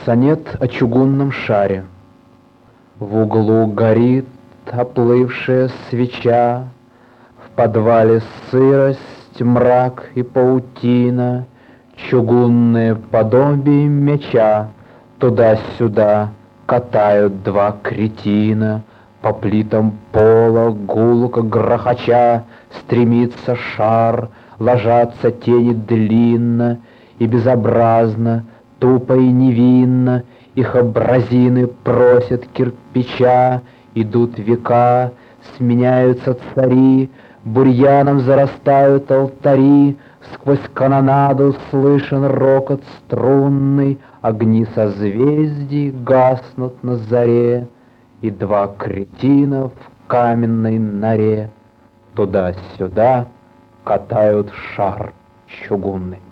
Сонет о чугунном шаре. В углу горит оплывшая свеча, в подвале сырость, мрак и паутина, чугунное подобие мяча туда-сюда катают два кретина. По плитам пола гулко грохоча стремится шар, ложатся тени длинно и безобразно, тупо и невинно. Их абразины просят кирпича, идут века, сменяются цари, бурьяном зарастают алтари, сквозь канонаду слышен рокот струнный, огни созвездий гаснут на заре, и два кретина в каменной норе туда-сюда катают шар чугунный.